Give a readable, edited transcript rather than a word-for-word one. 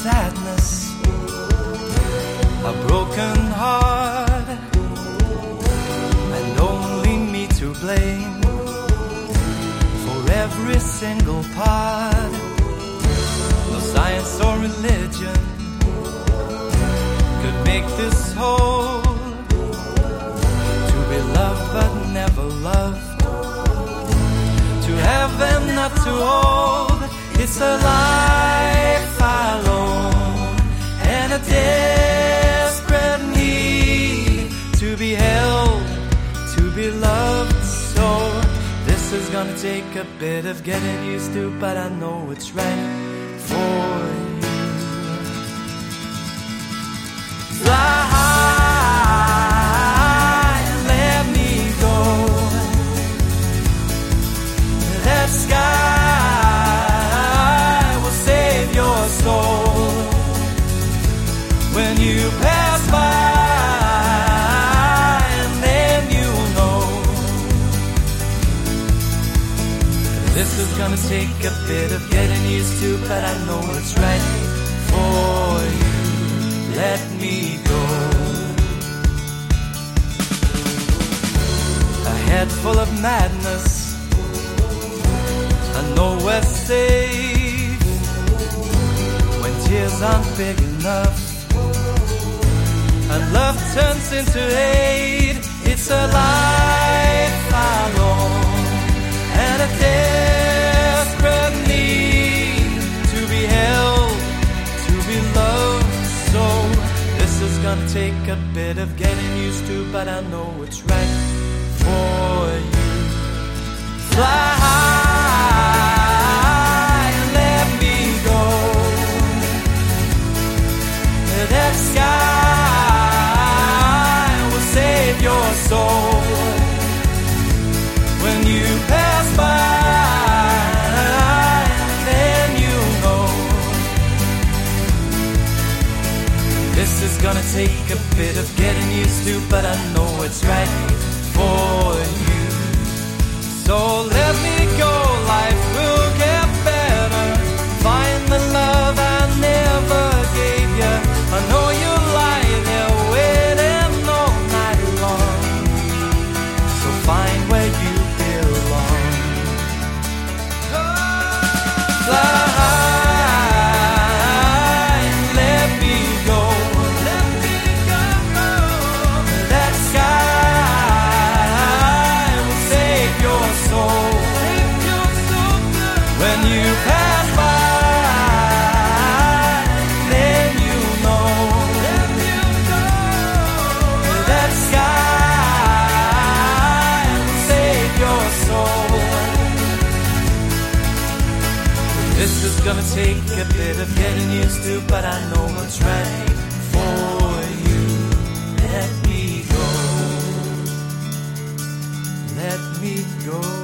sadness, a broken heart, and only me to blame for every single part. No science or religion could make this whole. To be loved but never loved, to have and not to hold. It's a life alone and a desperate need to be held, to be loved. So this is gonna take a bit of getting used to, but I know it's right for you. Fly high and let me go. That sky will save your soul. When you pass by, and then you'll know. This is gonna take a bit of getting used to, but I know it's right for you. Let me go. A head full of madness, I know we're safe when tears aren't big enough and love turns into hate. It's a life alone and a desperate need to be held, to be loved. So this is gonna take a bit of getting used to, but I know it's right for you. Fly high and let me go. That sky will save your soul. When you pass by, then you'll know. This is gonna take a bit of getting used to, but I know it's right for you. So let me go, life will get better. Find the love I never gave you. I know you'll lie there waiting all night long. So find where you belong. Fly high and let me go. Let me go. That sky will save your soul. When you pass by, then you know. That sky will save your soul. This is gonna take a bit of getting used to, but I know what's right for you. Let me go. Let me go.